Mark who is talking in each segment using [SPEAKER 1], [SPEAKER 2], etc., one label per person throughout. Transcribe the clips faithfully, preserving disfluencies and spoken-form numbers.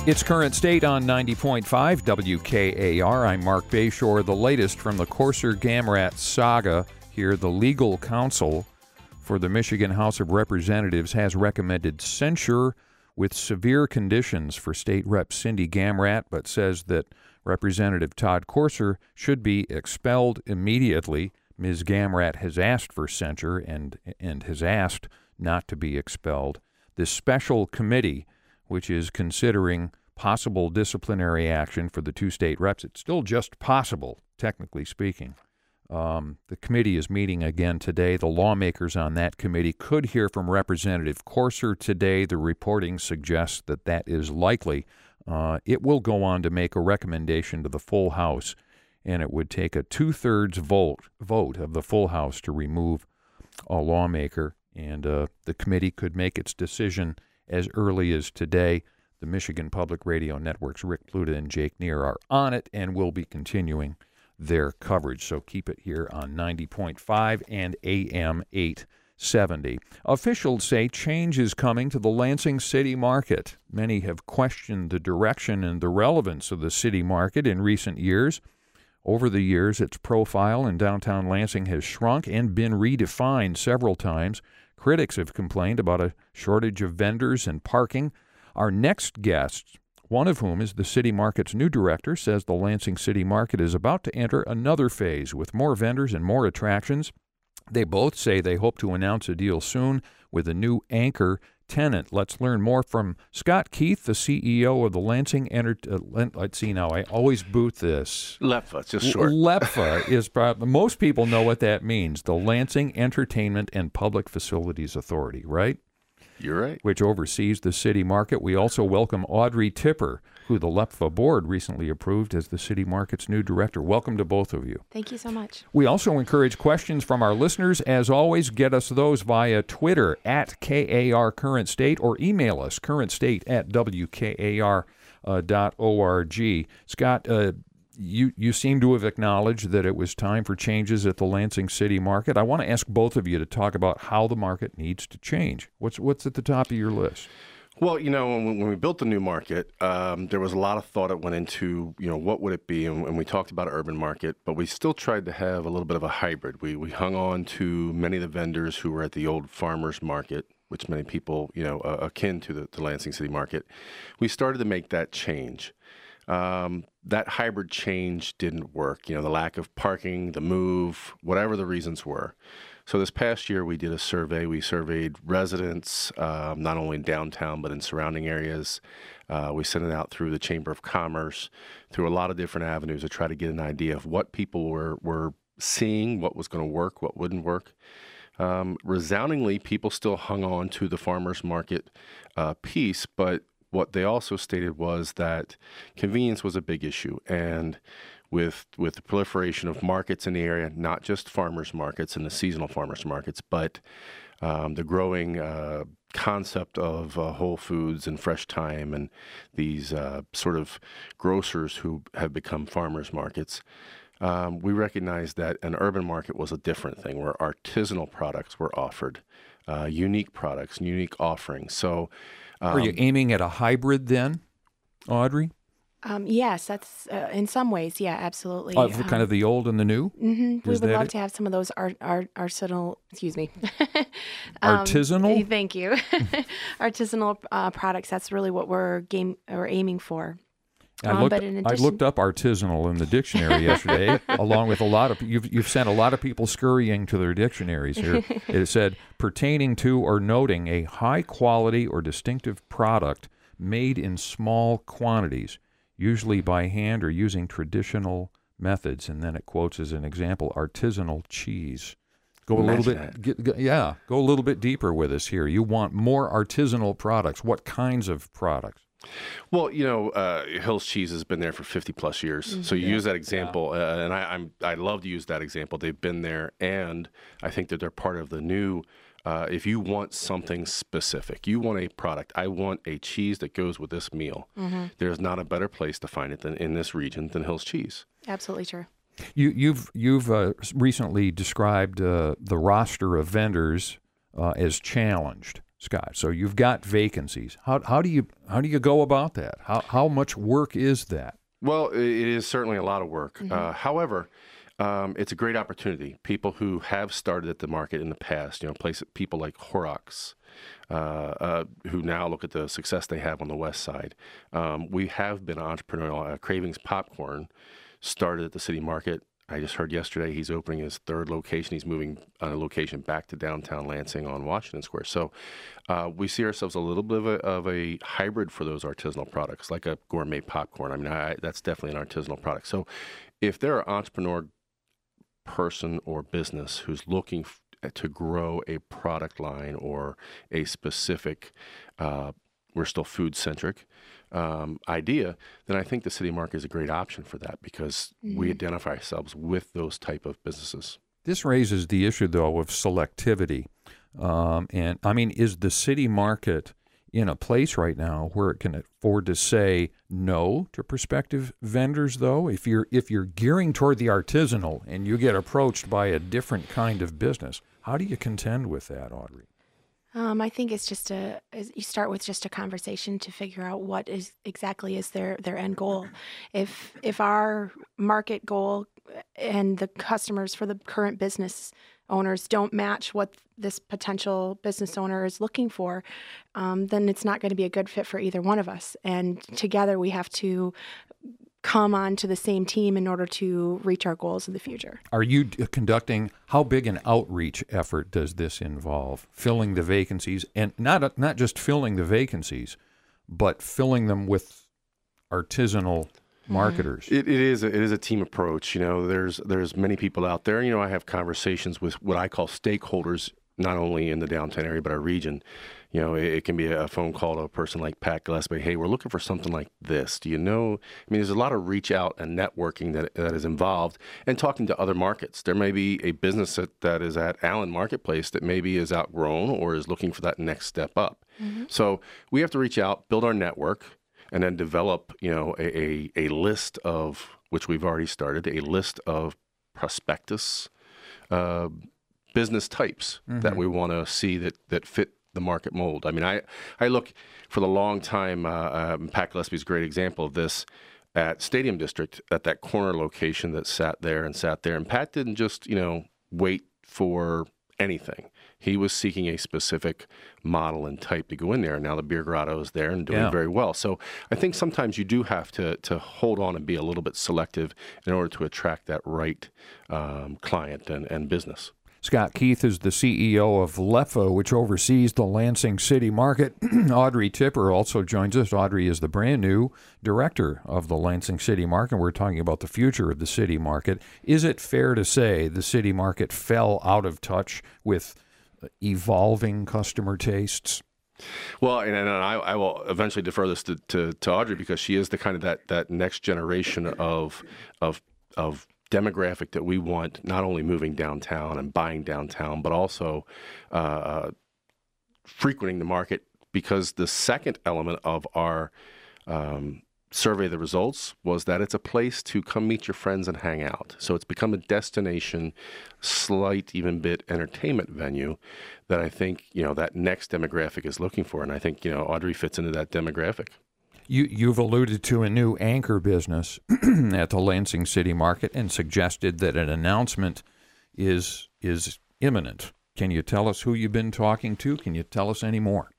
[SPEAKER 1] It's Current State on ninety point five W K A R. I'm Mark Bayshore. The latest from the Courser-Gamrat saga here. The legal counsel for the Michigan House of Representatives has recommended censure with severe conditions for State Rep Cindy Gamrat, but says that Representative Todd Courser should be expelled immediately. Miz Gamrat has asked for censure and, and has asked not to be expelled. This special committee, which is considering possible disciplinary action for the two state reps, it's still just possible, technically speaking. Um, the committee is meeting again today. The lawmakers on that committee could hear from Representative Courser today. The reporting suggests that that is likely. Uh, it will go on to make a recommendation to the full House, and it would take a two-thirds vote, vote of the full House to remove a lawmaker, and uh, the committee could make its decision as early as today. The Michigan Public Radio Network's Rick Pluta and Jake Neer are on it and will be continuing their coverage. So keep it here on ninety point five and A M eight seventy. Officials say change is coming to the Lansing City Market. Many have questioned the direction and the relevance of the city market in recent years. Over the years, its profile in downtown Lansing has shrunk and been redefined several times. Critics have complained about a shortage of vendors and parking. Our next guest, one of whom is the City Market's new director, says the Lansing City Market is about to enter another phase with more vendors and more attractions. They both say they hope to announce a deal soon with a new anchor tenant. Let's learn more from Scott Keith, the C E O of the Lansing Enter- uh, let's see now, I always boot this.
[SPEAKER 2] L E P F A, just short.
[SPEAKER 1] L E P F A is probably, most people know what that means, the Lansing Entertainment and Public Facilities Authority, right?
[SPEAKER 2] You're right.
[SPEAKER 1] Which oversees the city market. We also welcome Audrey Tipper, who the L E P F A board recently approved as the city market's new director. Welcome to both of you.
[SPEAKER 3] Thank you so much.
[SPEAKER 1] We also encourage questions from our listeners. As always, get us those via Twitter at K A R Current State or email us currentstate at W K A R dot org. Scott, uh, you, you seem to have acknowledged that it was time for changes at the Lansing City Market. I want to ask both of you to talk about how the market needs to change. What's, what's at the top of your list?
[SPEAKER 2] Well, you know, when, when we built the new market, um, there was a lot of thought that went into, you know, what would it be? And, and we talked about urban market, but we still tried to have a little bit of a hybrid. We we hung on to many of the vendors who were at the old farmers market, which many people, you know, uh, akin to the, the Lansing City Market. We started to make that change. Um, that hybrid change didn't work. You know, the lack of parking, the move, whatever the reasons were. So this past year, we did a survey. We surveyed residents, um, not only in downtown, but in surrounding areas. Uh, we sent it out through the Chamber of Commerce, through a lot of different avenues to try to get an idea of what people were, were seeing, what was going to work, what wouldn't work. Um, resoundingly, people still hung on to the farmers market uh, piece, but what they also stated was that convenience was a big issue. And with with the proliferation of markets in the area, not just farmers markets and the seasonal farmers markets, but um, the growing uh, concept of uh, Whole Foods and Fresh Time and these uh, sort of grocers who have become farmers markets, um, we recognized that an urban market was a different thing where artisanal products were offered, uh, unique products, unique offerings. So Um,
[SPEAKER 1] Are you aiming at a hybrid then, Audrey?
[SPEAKER 3] Um, yes, that's uh, in some ways, yeah, absolutely.
[SPEAKER 1] Of
[SPEAKER 3] um,
[SPEAKER 1] kind of the old and the new?
[SPEAKER 3] Mm-hmm. We
[SPEAKER 1] Is
[SPEAKER 3] would
[SPEAKER 1] that
[SPEAKER 3] love
[SPEAKER 1] it?
[SPEAKER 3] to have some of those art, art, artisanal, excuse me. um,
[SPEAKER 1] Artisanal?
[SPEAKER 3] Thank you. Artisanal uh, products, that's really what we're game or aiming for.
[SPEAKER 1] I
[SPEAKER 3] Um,
[SPEAKER 1] looked,
[SPEAKER 3] but in
[SPEAKER 1] I
[SPEAKER 3] addition-
[SPEAKER 1] looked up artisanal in the dictionary yesterday, along with a lot of, you've, you've sent a lot of people scurrying to their dictionaries here. It said, pertaining to or noting a high quality or distinctive product made in small quantities, usually by hand or using traditional methods. And then it quotes as an example, artisanal cheese. Go a little bit, get, go, yeah, go a little bit deeper with us here. You want more artisanal products. What kinds of products?
[SPEAKER 2] Well, you know, uh, Hill's Cheese has been there for fifty plus years. Mm-hmm. So you
[SPEAKER 1] Yeah.
[SPEAKER 2] use that example, uh, and I, I'm I love to use that example. They've been there, and I think that they're part of the new. Uh, if you want something specific, you want a product. I want a cheese that goes with this meal. Mm-hmm. There's not a better place to find it than in this region than Hill's Cheese.
[SPEAKER 3] Absolutely true.
[SPEAKER 1] You, you've you've uh, recently described uh, the roster of vendors uh, as challenged. Scott. So you've got vacancies. How how do you how do you go about that? How how much work is that?
[SPEAKER 2] Well, it is certainly a lot of work.
[SPEAKER 3] Mm-hmm.
[SPEAKER 2] Uh, however, um, it's a great opportunity. People who have started at the market in the past, you know, places, people like Horrocks, uh, uh, who now look at the success they have on the west side. Um, we have been entrepreneurial. Uh, Cravings Popcorn started at the city market. I just heard yesterday he's opening his third location. He's moving a location back to downtown Lansing on Washington Square. So uh, we see ourselves a little bit of a, of a hybrid for those artisanal products, like a gourmet popcorn. I mean, I, that's definitely an artisanal product. So if there are entrepreneur person or business who's looking f- to grow a product line or a specific, uh, we're still food-centric, um, idea, then I think the city market is a great option for that because mm-hmm. we identify ourselves with those type of businesses.
[SPEAKER 1] This raises the issue, though, of selectivity. Um, and, I mean, is the city market in a place right now where it can afford to say no to prospective vendors, though? If you're if you're gearing toward the artisanal and you get approached by a different kind of business, how do you contend with that, Audrey?
[SPEAKER 3] Um, I think it's just a, you start with just a conversation to figure out what is exactly is their, their end goal. If if our market goal and the customers for the current business owners don't match what this potential business owner is looking for, um, then it's not going to be a good fit for either one of us. And together we have to come onto the same team in order to reach our goals in the future.
[SPEAKER 1] Are you conducting, how big an outreach effort does this involve? Filling the vacancies, and not not just filling the vacancies, but filling them with artisanal marketers.
[SPEAKER 2] It, it is a, it is a team approach. You know, there's there's many people out there. You know, I have conversations with what I call stakeholders, not only in the downtown area but our region. You know, it, it can be a phone call to a person like Pat Gillespie. Hey, we're looking for something like this. Do you know? I mean, there's a lot of reach out and networking that that is involved, and talking to other markets. There may be a business that, that is at Allen Marketplace that maybe is outgrown or is looking for that next step up. Mm-hmm. So we have to reach out, build our network, and then develop, you know, a, a, a list of, which we've already started, a list of prospectus uh, business types mm-hmm. that we want to see that, that fit the market mold. I mean, I, I look for the long time, uh, um, Pat Gillespie's a great example of this at Stadium District, at that corner location that sat there and sat there. And Pat didn't just, you know, wait for anything. He was seeking a specific model and type to go in there. And now the Beer Grotto is there and doing yeah. very well. So I think sometimes you do have to to hold on and be a little bit selective in order to attract that right um, client and, and business.
[SPEAKER 1] Scott Keith is the C E O of L E F O, which oversees the Lansing City Market. Audrey Tipper also joins us. Audrey is the brand new director of the Lansing City Market. We're talking about the future of the city market. Is it fair to say the city market fell out of touch with evolving customer tastes?
[SPEAKER 2] Well, and, and I, I will eventually defer this to, to, to Audrey because she is the kind of that, that next generation of of of demographic that we want, not only moving downtown and buying downtown, but also uh, frequenting the market, because the second element of our um, survey of the results was that it's a place to come meet your friends and hang out. So it's become a destination, slight, even bit entertainment venue that I think, you know, that next demographic is looking for. And I think, you know, Audrey fits into that demographic.
[SPEAKER 1] You, you've alluded to a new anchor business at the Lansing City Market and suggested that an announcement is is imminent. Can you tell us who you've been talking to? Can you tell us any more?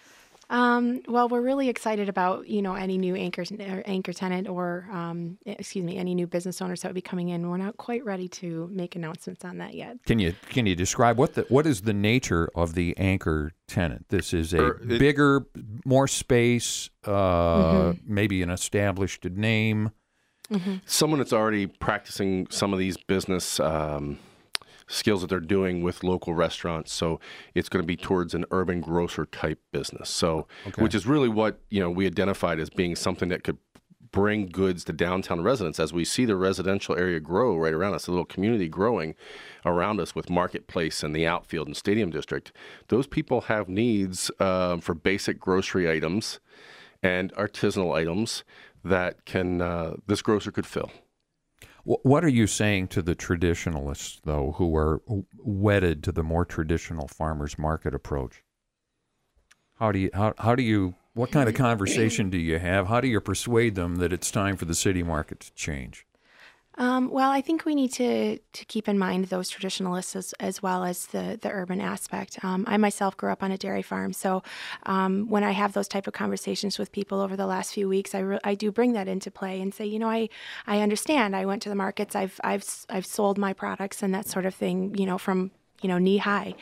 [SPEAKER 3] Um, well, we're really excited about, you know, any new anchor, anchor tenant or, um, excuse me, any new business owners that would be coming in. We're not quite ready to make announcements on that yet.
[SPEAKER 1] Can you can you describe what the what is the nature of the anchor tenant? This is a er, it, bigger, more space, uh, mm-hmm. maybe an established name.
[SPEAKER 2] Mm-hmm. Someone that's already practicing some of these business um skills that they're doing with local restaurants. So it's going to be towards an urban grocer type business. So, okay. which is really what, you know, we identified as being something that could bring goods to downtown residents. As we see the residential area grow right around us, a little community growing around us with Marketplace and the outfield and Stadium District, those people have needs uh, for basic grocery items and artisanal items that can uh, this grocer could fill.
[SPEAKER 1] What are you saying to the traditionalists, though, who are wedded to the more traditional farmers market approach? How do you how how do you what kind of conversation do you have? How do you persuade them that it's time for the city market to change?
[SPEAKER 3] Um, well, I think we need to to keep in mind those traditionalists as, as well as the, the urban aspect. Um, I myself grew up on a dairy farm, so um, when I have those type of conversations with people over the last few weeks, I, re- I do bring that into play and say, you know, I, I understand. I went to the markets. I've I've I've sold my products and that sort of thing. You know, from you know knee high.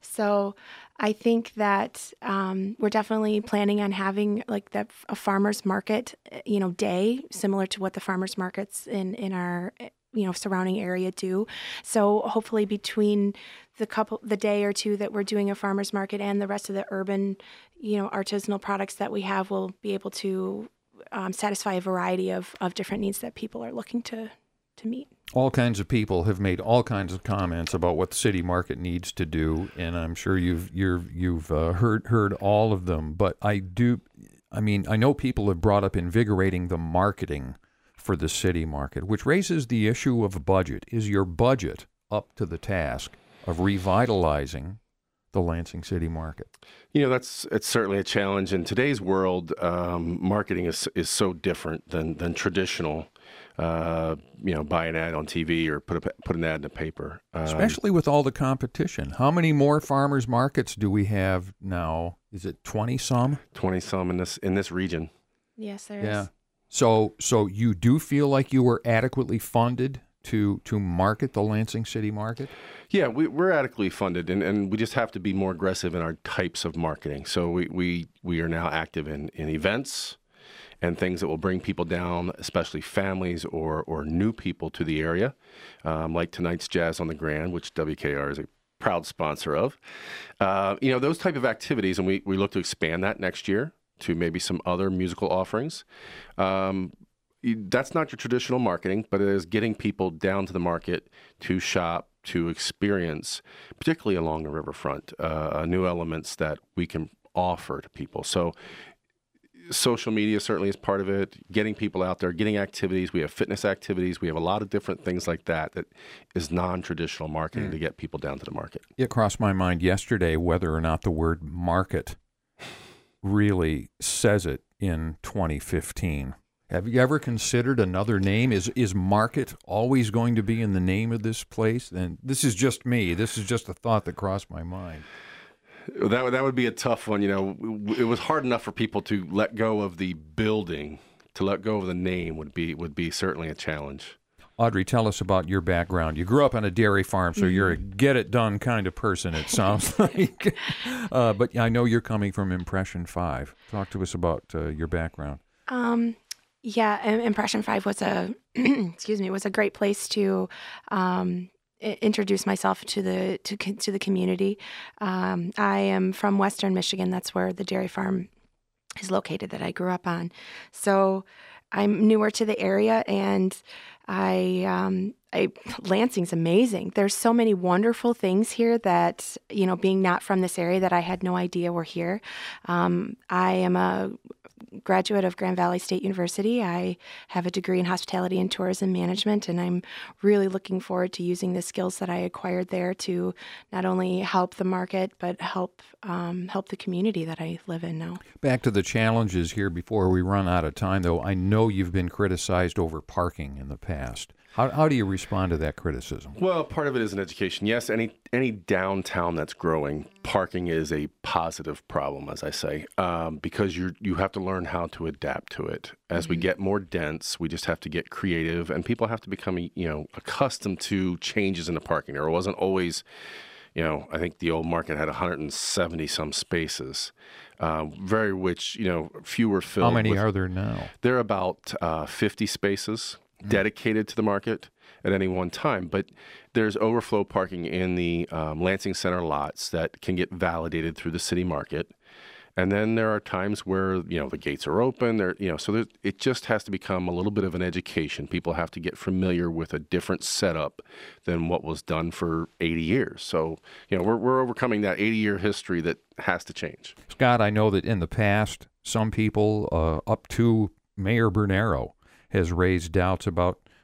[SPEAKER 3] So I think that um, we're definitely planning on having like that a farmers market, you know, day similar to what the farmers markets in, in our, you know, surrounding area do. So hopefully between the couple, the day or two that we're doing a farmers market and the rest of the urban, you know, artisanal products that we have, we'll be able to um, satisfy a variety of, of different needs that people are looking to to meet.
[SPEAKER 1] All kinds of people have made all kinds of comments about what the city market needs to do, and I'm sure you've you've you've uh, heard heard all of them. But I do, I mean, I know people have brought up invigorating the marketing for the city market, which raises the issue of budget. Is your budget up to the task of revitalizing the Lansing city market?
[SPEAKER 2] You know, that's it's certainly a challenge in today's world. Um, marketing is is so different than than traditional. Uh, you know, buy an ad on T V or put a, put an ad in the paper. Um,
[SPEAKER 1] Especially with all the competition. How many more farmers markets do we have now? Is it twenty some?
[SPEAKER 2] Twenty some in this in this region.
[SPEAKER 3] Yes, there
[SPEAKER 1] Yeah.
[SPEAKER 3] is.
[SPEAKER 1] So so you do feel like you were adequately funded to to market the Lansing city market?
[SPEAKER 2] Yeah, we, we're adequately funded, and, and we just have to be more aggressive in our types of marketing. So we we, we are now active in, in events and things that will bring people down, especially families or or new people to the area, um, like tonight's Jazz on the Grand, which W K R is a proud sponsor of. Uh, you know, those type of activities, and we, we look to expand that next year to maybe some other musical offerings. Um, that's not your traditional marketing, but it is getting people down to the market to shop, to experience, particularly along the riverfront, uh, new elements that we can offer to people. So social media certainly is part of it, getting people out there, getting activities. We have fitness activities. We have a lot of different things like that that is non-traditional marketing mm. to get people down to the market.
[SPEAKER 1] It crossed my mind yesterday whether or not the word market really says it in twenty fifteen. Have you ever considered another name? Is is market always going to be in the name of this place? And this is just me. This is just a thought that crossed my mind.
[SPEAKER 2] That would, that would be a tough one. You know, it was hard enough for people to let go of the building. To let go of the name would be would be certainly a challenge.
[SPEAKER 1] Audrey, tell us about your background. You grew up on a dairy farm, so you're a get-it-done kind of person, it sounds like. Uh, but I know you're coming from Impression Five. Talk to us about uh, your background.
[SPEAKER 3] Um, yeah, Impression Five was a excuse me was a great place to um, introduce myself to the to to the community. Um, I am from Western Michigan. That's where the dairy farm is located that I grew up on. So I'm newer to the area, and I, um, I Lansing's amazing. There's so many wonderful things here that, you know, being not from this area, that I had no idea were here. Um, I am a graduate of Grand Valley State University. I have a degree in hospitality and tourism management, and I'm really looking forward to using the skills that I acquired there to not only help the market, but help um, help the community that I live in now.
[SPEAKER 1] Back to the challenges here before we run out of time, though. I know you've been criticized over parking in the past. How, how do you respond to that criticism?
[SPEAKER 2] Well, part of it is an education. Yes, any any downtown that's growing, parking is a positive problem, as I say, um, because you you have to learn how to adapt to it. As mm-hmm. we get more dense, we just have to get creative, and people have to become, you know, accustomed to changes in the parking. There wasn't always, you know, I think the old market had one hundred seventy some spaces, uh, very which, you know, fewer filled.
[SPEAKER 1] How many
[SPEAKER 2] with,
[SPEAKER 1] are there now?
[SPEAKER 2] There are about uh, fifty spaces dedicated to the market at any one time, but there's overflow parking in the um, Lansing Center lots that can get validated through the city market, and then there are times where, you know, the gates are open. There, you know, so there, it just has to become a little bit of an education. People have to get familiar with a different setup than what was done for eighty years. So, you know, we're we're overcoming that eighty year history that has to change.
[SPEAKER 1] Scott, I know that in the past, some people uh, up to Mayor Bernero has raised doubts about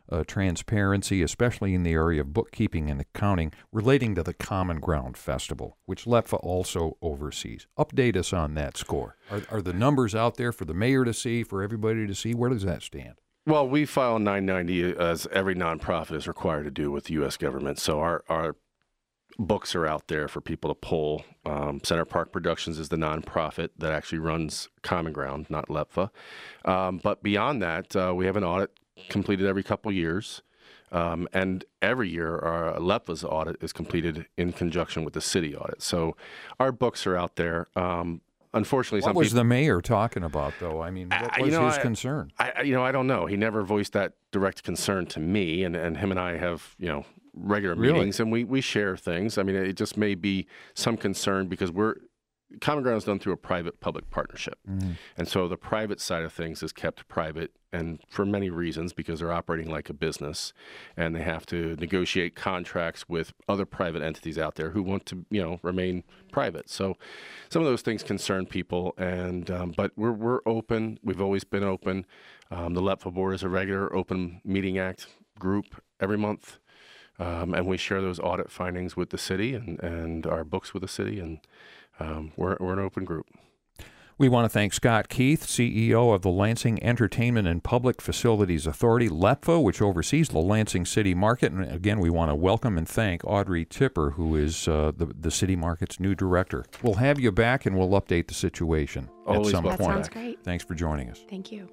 [SPEAKER 1] uh, transparency, especially in the area of bookkeeping and accounting relating to the Common Ground Festival, which LEPFA also oversees. Update us on that score. Are, are the numbers out there for the mayor to see, for everybody to see? Where does that stand?
[SPEAKER 2] Well, we file nine ninety as every nonprofit is required to do with the U S government. So our, our books are out there for people to pull. Um, Center Park Productions is the nonprofit that actually runs Common Ground, not LEPFA. Um, but beyond that, uh, we have an audit completed every couple years. Um, and every year, our LEPFA's audit is completed in conjunction with the city audit. So our books are out there. Um, unfortunately,
[SPEAKER 1] what
[SPEAKER 2] some
[SPEAKER 1] was
[SPEAKER 2] people,
[SPEAKER 1] the mayor talking about, though? I mean, what
[SPEAKER 2] I,
[SPEAKER 1] was
[SPEAKER 2] you know,
[SPEAKER 1] his
[SPEAKER 2] I,
[SPEAKER 1] concern?
[SPEAKER 2] I, you know, I don't know. He never voiced that direct concern to me, and, and him and I have, you know, regular
[SPEAKER 1] Really?
[SPEAKER 2] meetings, and we, we share things. I mean, it just may be some concern because we're Common Ground is done through a private-public partnership. Mm-hmm. And so the private side of things is kept private, and for many reasons, because they're operating like a business, and they have to negotiate contracts with other private entities out there who want to, you know, remain private. So some of those things concern people, and um, but we're we're open. We've always been open. Um, the LEPFA board is a regular Open Meeting Act group every month, um, and we share those audit findings with the city and, and our books with the city, and Um, we're, we're an open group.
[SPEAKER 1] We want to thank Scott Keith, C E O of the Lansing Entertainment and Public Facilities Authority, LEPFA, which oversees the Lansing City Market. And again, we want to welcome and thank Audrey Tipper, who is uh, the, the City Market's new director. We'll have you back, and we'll update the situation
[SPEAKER 2] Always
[SPEAKER 1] at some
[SPEAKER 2] welcome.
[SPEAKER 1] point.
[SPEAKER 3] That sounds great.
[SPEAKER 1] Thanks for joining us.
[SPEAKER 3] Thank you.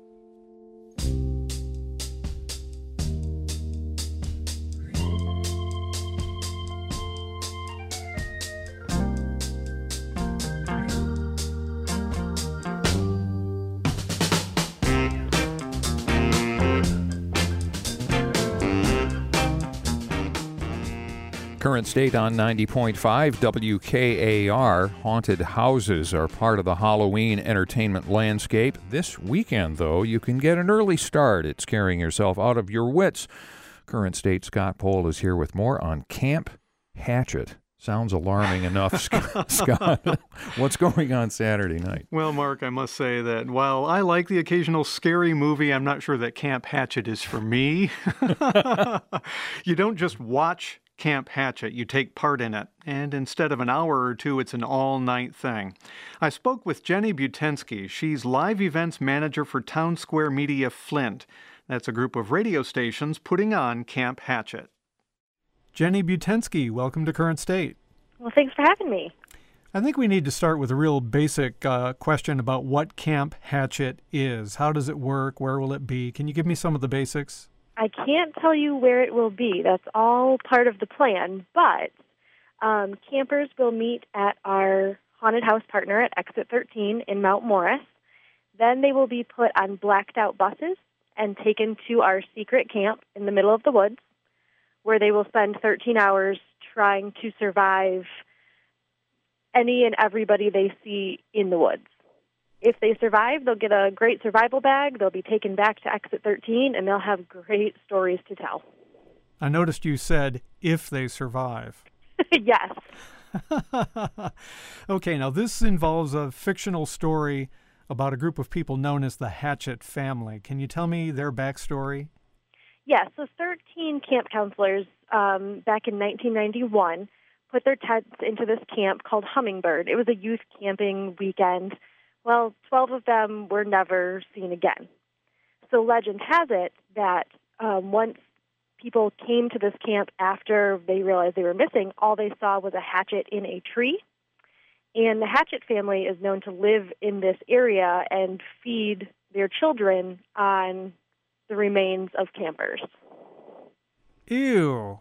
[SPEAKER 1] Current State on ninety point five W K A R. Haunted houses are part of the Halloween entertainment landscape. This weekend, though, you can get an early start at scaring yourself out of your wits. Current State Scott Pohl is here with more on Camp Hatchet. Sounds alarming enough, Scott. What's going on Saturday night?
[SPEAKER 4] Well, Mark, I must say that while I like the occasional scary movie, I'm not sure that Camp Hatchet is for me. You don't just watch Camp Hatchet, you take part in it, and instead of an hour or two, it's an all-night thing. I spoke with Jenny Butensky. She's live events manager for Town Square Media Flint. That's a group of radio stations putting on Camp Hatchet. Jenny Butensky, welcome to Current State.
[SPEAKER 5] Well, thanks for having me.
[SPEAKER 4] I think we need to start with a real basic uh, question about what Camp Hatchet is. How does it work? Where will it be? Can you give me some of the basics?
[SPEAKER 5] I can't tell you where it will be. That's all part of the plan. But um, campers will meet at our haunted house partner at Exit thirteen in Mount Morris. Then they will be put on blacked-out buses and taken to our secret camp in the middle of the woods, where they will spend thirteen hours trying to survive any and everybody they see in the woods. If they survive, they'll get a great survival bag. They'll be taken back to Exit thirteen, and they'll have great stories to tell.
[SPEAKER 4] I noticed you said, if they survive.
[SPEAKER 5] Yes.
[SPEAKER 4] Okay, now this involves a fictional story about a group of people known as the Hatchet family. Can you tell me their backstory?
[SPEAKER 5] Yes, so thirteen camp counselors um, back in nineteen ninety-one put their tents into this camp called Hummingbird. It was a youth camping weekend. Well, twelve of them were never seen again. So legend has it that um, once people came to this camp after they realized they were missing, all they saw was a hatchet in a tree. And the Hatchet family is known to live in this area and feed their children on the remains of campers.
[SPEAKER 4] Ew.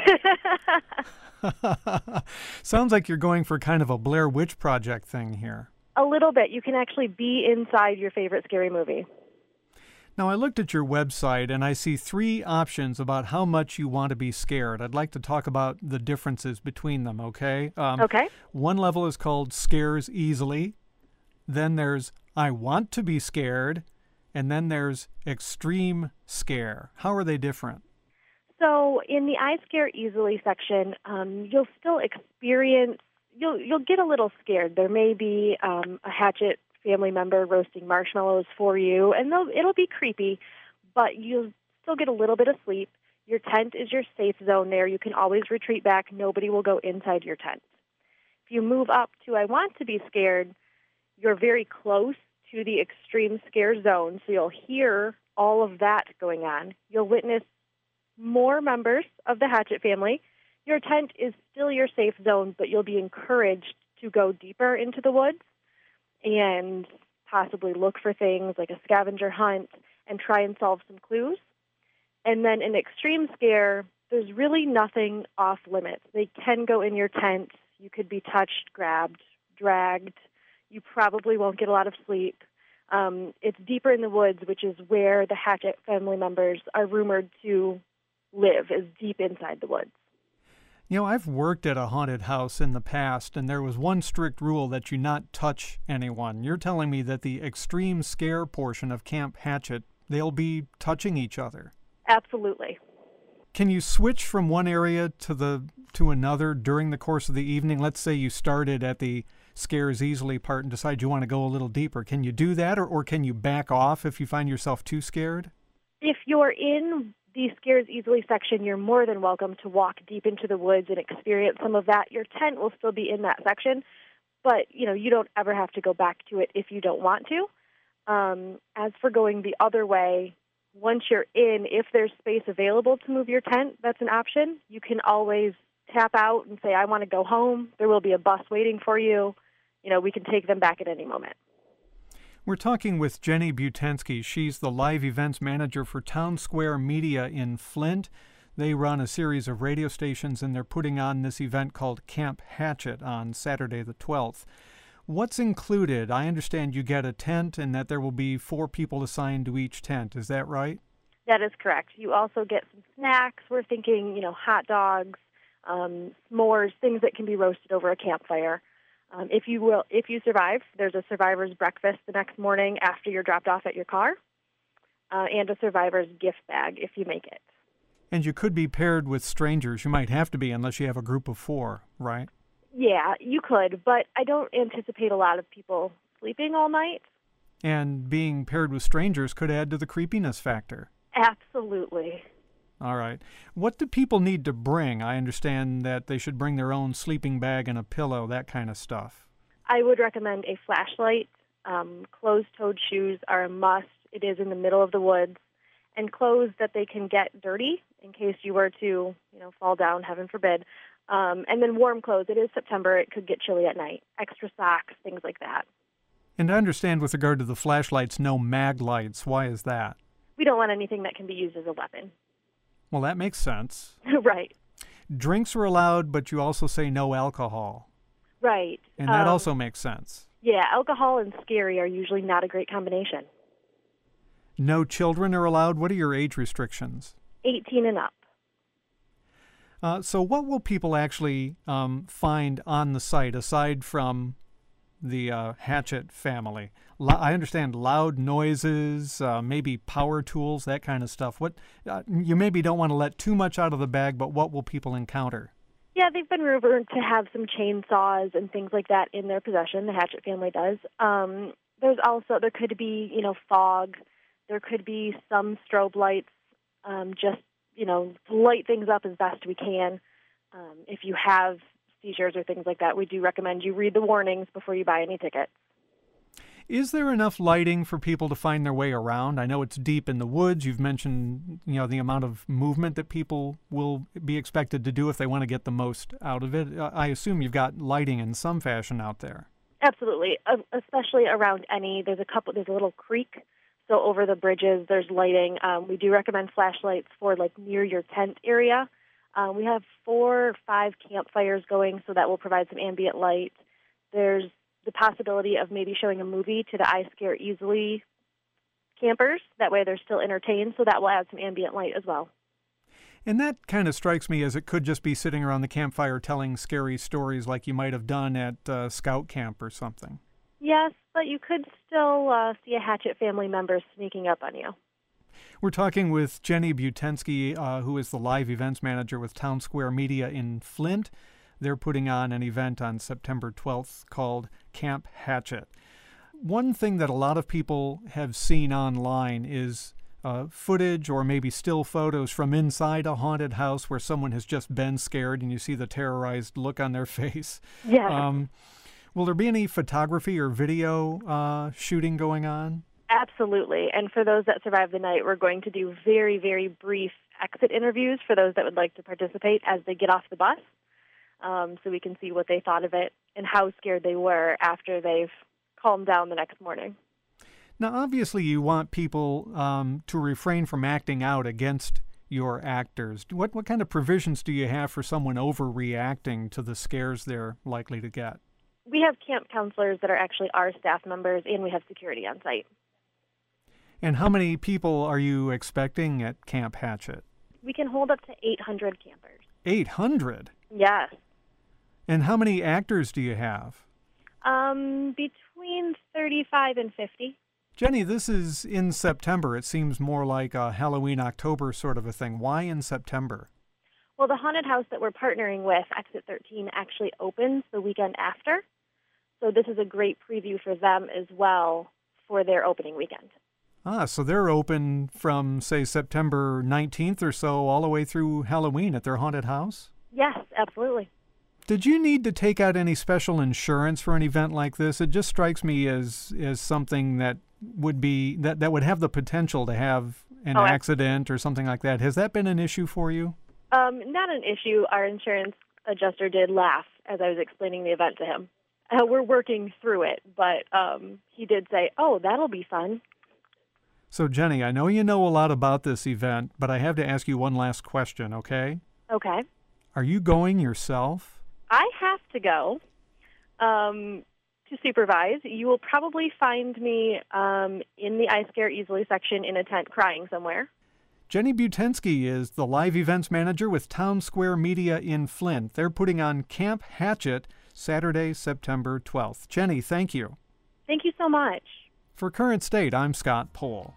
[SPEAKER 4] Sounds like you're going for kind of a Blair Witch Project thing here.
[SPEAKER 5] A little bit. You can actually be inside your favorite scary movie.
[SPEAKER 4] Now, I looked at your website, and I see three options about how much you want to be scared. I'd like to talk about the differences between them, okay? Um,
[SPEAKER 5] okay.
[SPEAKER 4] One level is called Scares Easily. Then there's I Want to Be Scared. And then there's Extreme Scare. How are they different?
[SPEAKER 5] So in the I Scare Easily section, um, you'll still experience You'll you'll get a little scared. There may be um, a Hatchet family member roasting marshmallows for you, and it'll be creepy, but you'll still get a little bit of sleep. Your tent is your safe zone there. You can always retreat back. Nobody will go inside your tent. If you move up to I want to be scared, you're very close to the extreme scare zone, so you'll hear all of that going on. You'll witness more members of the Hatchet family. Your tent is still your safe zone, but you'll be encouraged to go deeper into the woods and possibly look for things like a scavenger hunt and try and solve some clues. And then in extreme scare, there's really nothing off limits. They can go in your tent. You could be touched, grabbed, dragged. You probably won't get a lot of sleep. Um, it's deeper in the woods, which is where the Hatchet family members are rumored to live, is deep inside the woods.
[SPEAKER 4] You know, I've worked at a haunted house in the past, and there was one strict rule that you not touch anyone. You're telling me that the extreme scare portion of Camp Hatchet, they'll be touching each other.
[SPEAKER 5] Absolutely.
[SPEAKER 4] Can you switch from one area to the to another during the course of the evening? Let's say you started at the scares easily part and decide you want to go a little deeper. Can you do that, or, or can you back off if you find yourself too scared?
[SPEAKER 5] If you're in the scares easily section, you're more than welcome to walk deep into the woods and experience some of that. Your tent will still be in that section, but you know you don't ever have to go back to it if you don't want to. Um, as for going the other way, once you're in, if there's space available to move your tent, that's an option. You can always tap out and say, I want to go home. There will be a bus waiting for you. You know, we can take them back at any moment.
[SPEAKER 4] We're talking with Jenny Butensky. She's the live events manager for Town Square Media in Flint. They run a series of radio stations, and they're putting on this event called Camp Hatchet on Saturday the twelfth. What's included? I understand you get a tent and that there will be four people assigned to each tent. Is that right?
[SPEAKER 5] That is correct. You also get some snacks. We're thinking, you know, hot dogs, um, s'mores, things that can be roasted over a campfire. Um, if you will, if you survive, there's a survivor's breakfast the next morning after you're dropped off at your car, uh, and a survivor's gift bag if you make it.
[SPEAKER 4] And you could be paired with strangers. You might have to be unless you have a group of four, right?
[SPEAKER 5] Yeah, you could, but I don't anticipate a lot of people sleeping all night.
[SPEAKER 4] And being paired with strangers could add to the creepiness factor.
[SPEAKER 5] Absolutely.
[SPEAKER 4] All right. What do people need to bring? I understand that they should bring their own sleeping bag and a pillow, that kind of stuff.
[SPEAKER 5] I would recommend a flashlight. Um, closed-toed shoes are a must. It is in the middle of the woods. And clothes that they can get dirty in case you were to, you know, fall down, heaven forbid. Um, and then warm clothes. It is September. It could get chilly at night. Extra socks, things like that.
[SPEAKER 4] And I understand with regard to the flashlights, no mag lights. Why is that?
[SPEAKER 5] We don't want anything that can be used as a weapon.
[SPEAKER 4] Well, that makes sense.
[SPEAKER 5] Right.
[SPEAKER 4] Drinks are allowed, but you also say no alcohol.
[SPEAKER 5] Right.
[SPEAKER 4] And that
[SPEAKER 5] um,
[SPEAKER 4] also makes sense.
[SPEAKER 5] Yeah, alcohol and scary are usually not a great combination.
[SPEAKER 4] No children are allowed. What are your age restrictions?
[SPEAKER 5] eighteen and up.
[SPEAKER 4] Uh, so what will people actually um, find on the site aside from the uh, Hatchet family? Lo- I understand loud noises, uh, maybe power tools, that kind of stuff. What uh, you maybe don't want to let too much out of the bag, but what will people encounter?
[SPEAKER 5] Yeah, they've been rumored to have some chainsaws and things like that in their possession. The Hatchet family does. Um, there's also, there could be, you know, fog. There could be some strobe lights, um, just, you know, light things up as best we can. Um, if you have seizures or things like that, we do recommend you read the warnings before you buy any tickets.
[SPEAKER 4] Is there enough lighting for people to find their way around? I know it's deep in the woods. You've mentioned, you know, the amount of movement that people will be expected to do if they want to get the most out of it. I assume you've got lighting in some fashion out there.
[SPEAKER 5] Absolutely, uh, especially around any. There's a couple. There's a little creek, so over the bridges there's lighting. Um, we do recommend flashlights for like near your tent area. Um, we have four or five campfires going, so that will provide some ambient light. There's the possibility of maybe showing a movie to the I Scare Easily campers. That way they're still entertained, so that will add some ambient light as well.
[SPEAKER 4] And that kind of strikes me as it could just be sitting around the campfire telling scary stories like you might have done at uh, scout camp or something.
[SPEAKER 5] Yes, but you could still uh, see a Hatchet family member sneaking up on you.
[SPEAKER 4] We're talking with Jenny Butensky, uh, who is the live events manager with Town Square Media in Flint. They're putting on an event on September twelfth called Camp Hatchet. One thing that a lot of people have seen online is uh, footage or maybe still photos from inside a haunted house where someone has just been scared and you see the terrorized look on their face.
[SPEAKER 5] Yeah.
[SPEAKER 4] Um, will there be any photography or video uh, shooting going on?
[SPEAKER 5] Absolutely. And for those that survive the night, we're going to do very, very brief exit interviews for those that would like to participate as they get off the bus, um, so we can see what they thought of it and how scared they were after they've calmed down the next morning.
[SPEAKER 4] Now, obviously, you want people um, to refrain from acting out against your actors. What what kind of provisions do you have for someone overreacting to the scares they're likely to get?
[SPEAKER 5] We have camp counselors that are actually our staff members, and we have security on site.
[SPEAKER 4] And how many people are you expecting at Camp Hatchet?
[SPEAKER 5] We can hold up to eight hundred campers.
[SPEAKER 4] eight hundred?
[SPEAKER 5] Yes.
[SPEAKER 4] And how many actors do you have?
[SPEAKER 5] Um, between thirty-five and fifty.
[SPEAKER 4] Jenny, this is in September. It seems more like a Halloween, October sort of a thing. Why in September?
[SPEAKER 5] Well, the haunted house that we're partnering with, Exit thirteen, actually opens the weekend after. So this is a great preview for them as well for their opening weekend.
[SPEAKER 4] Ah, so they're open from, say, September nineteenth or so all the way through Halloween at their haunted house?
[SPEAKER 5] Yes, absolutely.
[SPEAKER 4] Did you need to take out any special insurance for an event like this? It just strikes me as as something that would be that, that would have the potential to have an
[SPEAKER 5] Oh, I-
[SPEAKER 4] accident or something like that. Has that been an issue for you?
[SPEAKER 5] Um, not an issue. Our insurance adjuster did laugh as I was explaining the event to him. Uh, we're working through it, but um, he did say, oh, that'll be fun.
[SPEAKER 4] So, Jenny, I know you know a lot about this event, but I have to ask you one last question, okay?
[SPEAKER 5] Okay.
[SPEAKER 4] Are you going yourself?
[SPEAKER 5] I have to go um, to supervise. You will probably find me um, in the I Scare Easily section in a tent crying somewhere.
[SPEAKER 4] Jenny Butensky is the live events manager with Town Square Media in Flint. They're putting on Camp Hatchet Saturday, September twelfth. Jenny, thank you.
[SPEAKER 5] Thank you so much.
[SPEAKER 4] For Current State, I'm Scott Pohl.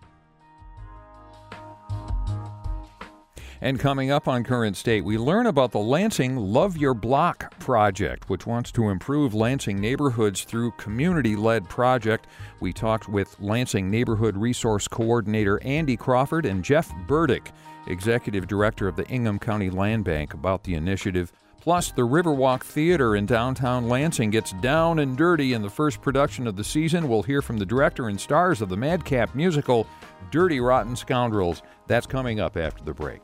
[SPEAKER 1] And coming up on Current State, we learn about the Lansing Love Your Block project, which wants to improve Lansing neighborhoods through community-led project. We talked with Lansing Neighborhood Resource Coordinator Andy Crawford and Jeff Burdick, Executive Director of the Ingham County Land Bank, about the initiative. Plus, the Riverwalk Theater in downtown Lansing gets down and dirty in the first production of the season. We'll hear from the director and stars of the Madcap musical, Dirty Rotten Scoundrels. That's coming up after the break.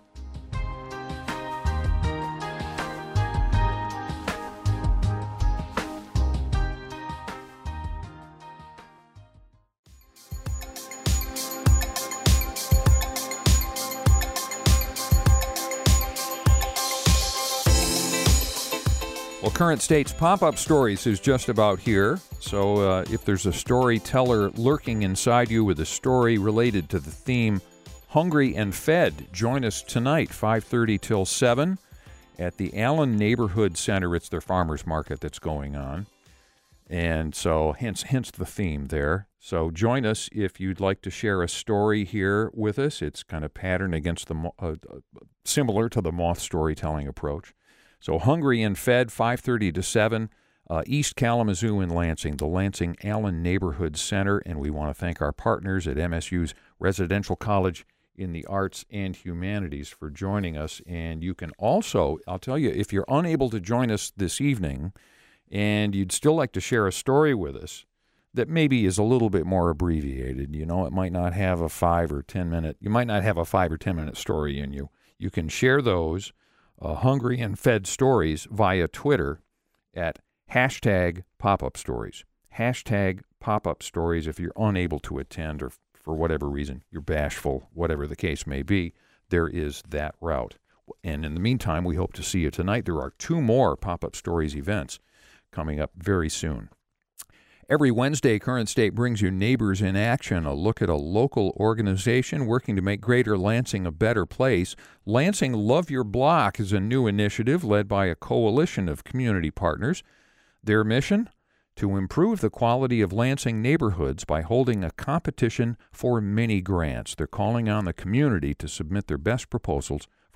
[SPEAKER 1] Well, Current State's Pop-Up Stories is just about here. So uh, if there's a storyteller lurking inside you with a story related to the theme Hungry and Fed, join us tonight, five thirty till seven, at the Allen Neighborhood Center. It's their farmers market that's going on. And so hence, hence the theme there. So join us if you'd like to share a story here with us. It's kind of patterned against the, mo- uh, similar to the moth storytelling approach. So Hungry and Fed, five thirty to seven, uh, East Kalamazoo in Lansing, the Lansing Allen Neighborhood Center. And we want to thank our partners at M S U's Residential College in the Arts and Humanities for joining us. And you can also, I'll tell you, if you're unable to join us this evening and you'd still like to share a story with us that maybe is a little bit more abbreviated, you know, it might not have a five or ten minute, you might not have a five or ten minute story in you. You can share those Uh, Hungry and Fed stories via Twitter at hashtag pop-up stories. Hashtag pop-up stories. If you're unable to attend or for whatever reason, you're bashful, whatever the case may be, there is that route. And in the meantime, we hope to see you tonight. There are two more pop-up stories events coming up very soon. Every Wednesday, Current State brings you Neighbors in Action, a look at a local organization working to make Greater Lansing a better place. Lansing Love Your Block is a new initiative led by a coalition of community partners. Their mission? To improve the quality of Lansing neighborhoods by holding a competition for mini grants. They're calling on the community to submit their best proposals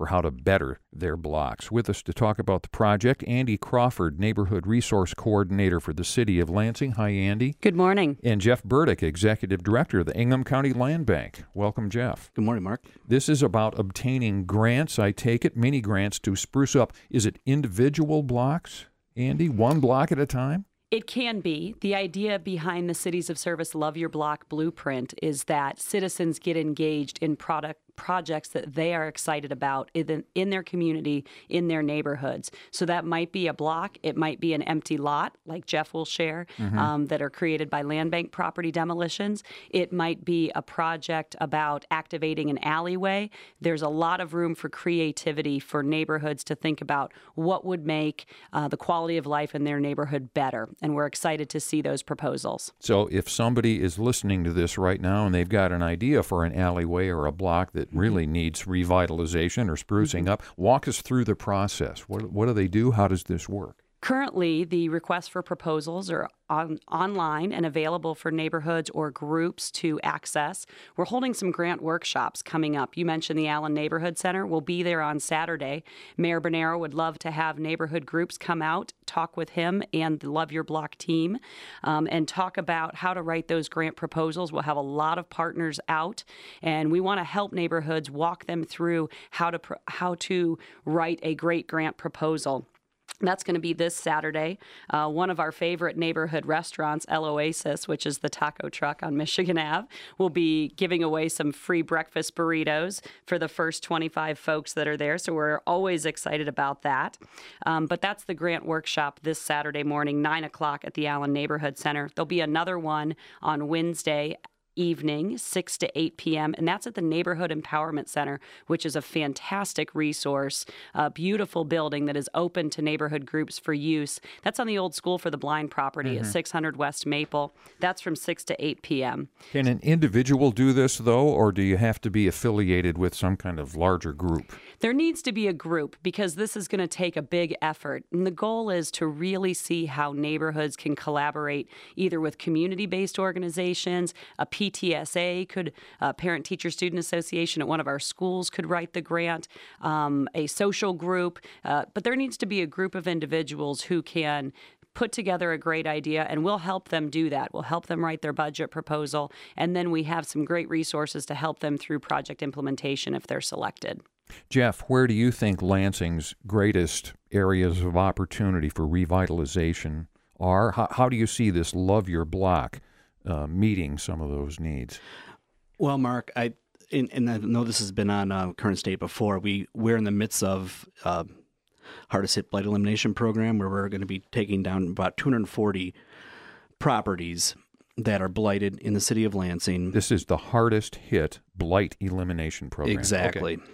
[SPEAKER 1] for how to better their blocks. With us to talk about the project, Andy Crawford, Neighborhood Resource Coordinator for the City of Lansing. Hi, Andy.
[SPEAKER 6] Good morning.
[SPEAKER 1] And Jeff Burdick, Executive Director of the Ingham County Land Bank. Welcome, Jeff.
[SPEAKER 7] Good morning, Mark.
[SPEAKER 1] This is about obtaining grants, I take it, mini grants to spruce up. Is it individual blocks, Andy, one block at a time?
[SPEAKER 6] It can be. The idea behind the Cities of Service Love Your Block blueprint is that citizens get engaged in product projects that they are excited about in, in their community, in their neighborhoods. So that might be a block. It might be an empty lot, like Jeff will share, mm-hmm. um, that are created by land bank property demolitions. It might be a project about activating an alleyway. There's a lot of room for creativity for neighborhoods to think about what would make uh, the quality of life in their neighborhood better. And we're excited to see those proposals.
[SPEAKER 1] So if somebody is listening to this right now and they've got an idea for an alleyway or a block that really needs revitalization or sprucing up, walk us through the process. What, what do they do? How does this work?
[SPEAKER 6] Currently, the requests for proposals are on, online and available for neighborhoods or groups to access. We're holding some grant workshops coming up. You mentioned the Allen Neighborhood Center. We'll be there on Saturday. Mayor Bernero would love to have neighborhood groups come out, talk with him and the Love Your Block team, um, and talk about how to write those grant proposals. We'll have a lot of partners out, and we want to help neighborhoods walk them through how to pr- how to write a great grant proposal. That's going to be this Saturday. Uh, one of our favorite neighborhood restaurants, El Oasis, which is the taco truck on Michigan Avenue, will be giving away some free breakfast burritos for the first twenty-five folks that are there. So we're always excited about that. Um, but that's the grant workshop this Saturday morning, nine o'clock at the Allen Neighborhood Center. There'll be another one on Wednesday evening, six to eight p.m., and that's at the Neighborhood Empowerment Center, which is a fantastic resource, a beautiful building that is open to neighborhood groups for use. That's on the old School for the Blind property mm-hmm. at six hundred West Maple. That's from six to eight p.m.
[SPEAKER 1] Can an individual do this, though, or do you have to be affiliated with some kind of larger group?
[SPEAKER 6] There needs to be a group because this is going to take a big effort. And the goal is to really see how neighborhoods can collaborate either with community-based organizations, a P T S A could, uh, Parent Teacher Student Association at one of our schools could write the grant, um, a social group, uh, but there needs to be a group of individuals who can put together a great idea, and we'll help them do that. We'll help them write their budget proposal, and then we have some great resources to help them through project implementation if they're selected.
[SPEAKER 1] Jeff, where do you think Lansing's greatest areas of opportunity for revitalization are? How, how do you see this Love Your Block uh, meeting some of those needs?
[SPEAKER 7] Well, Mark, I and, and I know this has been on uh, Current State before. We, we're in the midst of uh, Hardest Hit Blight Elimination Program, where we're going to be taking down about two hundred forty properties that are blighted in the city of Lansing.
[SPEAKER 1] This is the Hardest Hit Blight Elimination Program.
[SPEAKER 7] Exactly. Okay.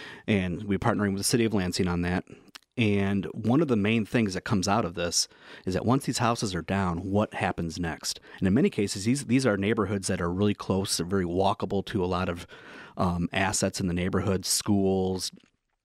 [SPEAKER 7] And we're partnering with the city of Lansing on that. And one of the main things that comes out of this is that once these houses are down, what happens next? And in many cases, these these are neighborhoods that are really close, they're very walkable to a lot of um, assets in the neighborhood, schools,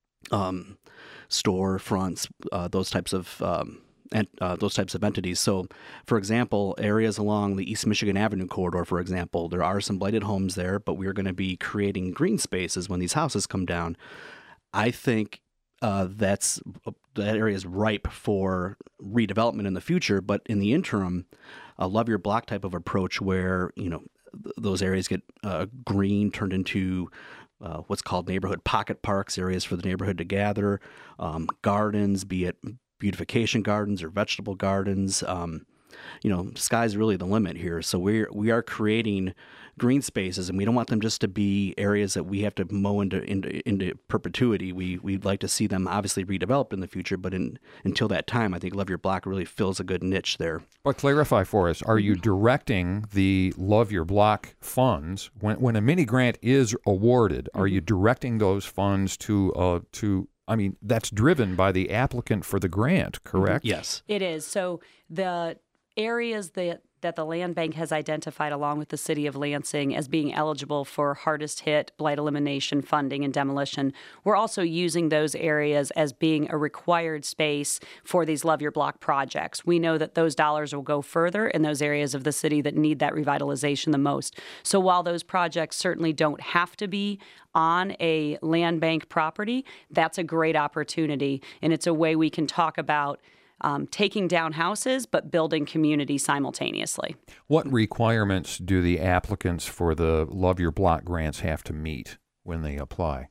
[SPEAKER 7] um, store fronts, uh, those types of um, and uh, those types of entities. So, for example, areas along the East Michigan Avenue corridor, for example, there are some blighted homes there, but we're going to be creating green spaces when these houses come down. I think uh, that's that area is ripe for redevelopment in the future, but in the interim, a Love Your Block type of approach where, you know, th- those areas get uh, green, turned into Uh, what's called neighborhood pocket parks, areas for the neighborhood to gather, um, gardens, be it beautification gardens or vegetable gardens. Um, you know, sky's really the limit here. So we're we are creating green spaces, and we don't want them just to be areas that we have to mow into into, into perpetuity. We we'd like to see them obviously redeveloped in the future, but in, until that time, I think Love Your Block really fills a good niche there.
[SPEAKER 1] But clarify for us: are you directing the Love Your Block funds when when a mini grant is awarded? Are mm-hmm. you directing those funds to uh to I mean, that's driven by the applicant for the grant, correct?
[SPEAKER 7] Yes.
[SPEAKER 6] It is. So the areas that that the Land Bank has identified along with the City of Lansing as being eligible for hardest hit blight elimination funding and demolition. We're also using those areas as being a required space for these Love Your Block projects. We know that those dollars will go further in those areas of the city that need that revitalization the most. So while those projects certainly don't have to be on a land bank property, that's a great opportunity, and it's a way we can talk about Um, taking down houses, but building community simultaneously.
[SPEAKER 1] What requirements do the applicants for the Love Your Block grants have to meet when they apply?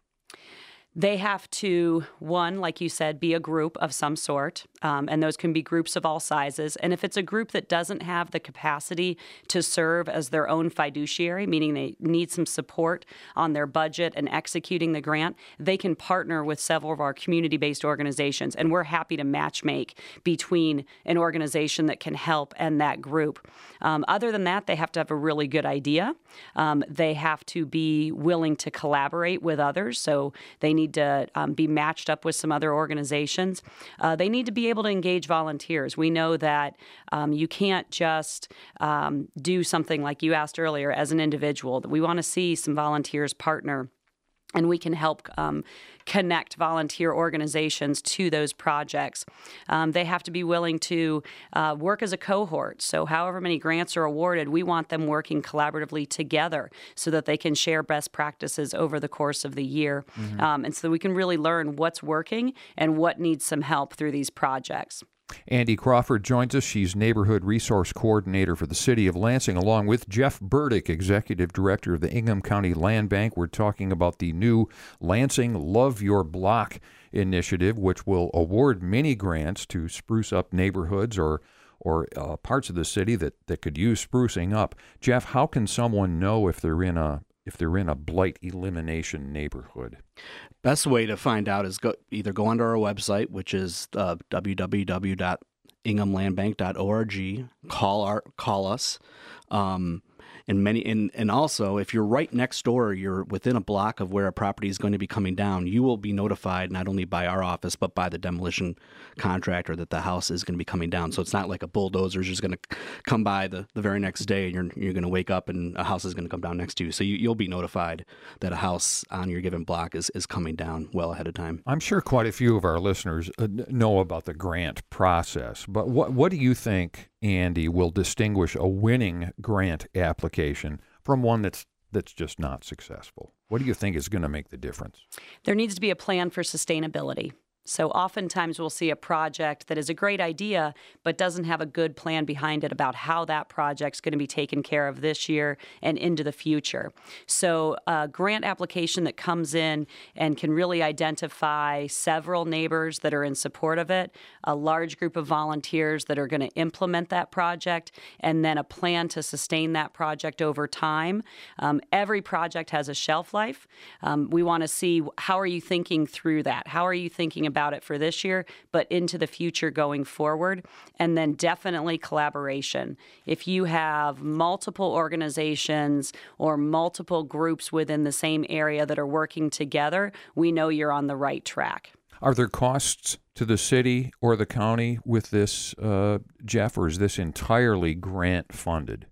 [SPEAKER 6] They have to, one, like you said, be a group of some sort, um, and those can be groups of all sizes. And if it's a group that doesn't have the capacity to serve as their own fiduciary, meaning they need some support on their budget and executing the grant, they can partner with several of our community-based organizations, and we're happy to matchmake between an organization that can help and that group. Um, other than that, they have to have a really good idea. Um, they have to be willing to collaborate with others, so they need to um, be matched up with some other organizations. Uh, they need to be able to engage volunteers. We know that um, you can't just um, do something like you asked earlier as an individual. That we want to see some volunteers partner, and we can help um, connect volunteer organizations to those projects. Um, they have to be willing to uh, work as a cohort. So however many grants are awarded, we want them working collaboratively together so that they can share best practices over the course of the year. Mm-hmm. Um, and so we can really learn what's working and what needs some help through these projects.
[SPEAKER 1] Andy Crawford joins us. She's Neighborhood Resource Coordinator for the City of Lansing, along with Jeff Burdick, Executive Director of the Ingham County Land Bank. We're talking about the new Lansing Love Your Block initiative, which will award many grants to spruce up neighborhoods or or uh, parts of the city that, that could use sprucing up. Jeff, how can someone know if they're in a if they're in a blight elimination neighborhood?
[SPEAKER 7] Best way to find out is go either go onto our website, which is uh, w w w dot ingham land bank dot org. Call our call us, um, and many and and also if you're right next door, you're within a block of where a property is going to be coming down, you will be notified not only by our office but by the demolition contractor that the house is going to be coming down. So it's not like a bulldozer is just going to come by the, the very next day and you're you're going to wake up and a house is going to come down next to you. So you, you'll be notified that a house on your given block is, is coming down well ahead of time.
[SPEAKER 1] I'm sure quite a few of our listeners uh, know about the grant process, but what what do you think, Andy, will distinguish a winning grant application from one that's that's just not successful? What do you think is going to make the difference?
[SPEAKER 6] There needs to be a plan for sustainability. So oftentimes we'll see a project that is a great idea, but doesn't have a good plan behind it about how that project's going to be taken care of this year and into the future. So a grant application that comes in and can really identify several neighbors that are in support of it, a large group of volunteers that are going to implement that project, and then a plan to sustain that project over time. Um, every project has a shelf life. Um, we want to see, how are you thinking through that? How are you thinking about about it for this year, but into the future going forward. And then definitely collaboration. If you have multiple organizations or multiple groups within the same area that are working together, we know you're on the right track.
[SPEAKER 1] Are there costs to the city or the county with this, uh, Jeff, or is this entirely grant funded?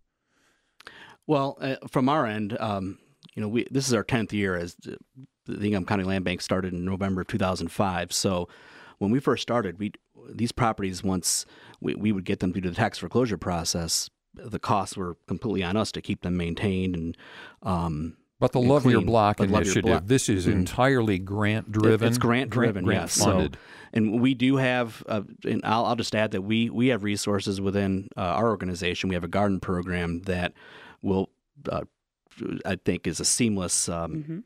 [SPEAKER 7] Well, uh, from our end, um, you know, we this is our tenth year as the Ingham County Land Bank started in November of two thousand five. So when we first started, we these properties, once we, we would get them through the tax foreclosure process, the costs were completely on us to keep them maintained and um,
[SPEAKER 1] But the
[SPEAKER 7] and
[SPEAKER 1] Love
[SPEAKER 7] clean.
[SPEAKER 1] Your Block
[SPEAKER 7] But Love Your
[SPEAKER 1] initiative,
[SPEAKER 7] Block-
[SPEAKER 1] this is
[SPEAKER 7] Mhm.
[SPEAKER 1] entirely grant-driven?
[SPEAKER 7] It- It's grant-driven,
[SPEAKER 1] grant,
[SPEAKER 7] yes.
[SPEAKER 1] Grant-funded.
[SPEAKER 7] So, and we do have, uh, and I'll, I'll just add that we, we have resources within uh, our organization. We have a garden program that will, uh, I think, is a seamless um,
[SPEAKER 6] Mm-hmm.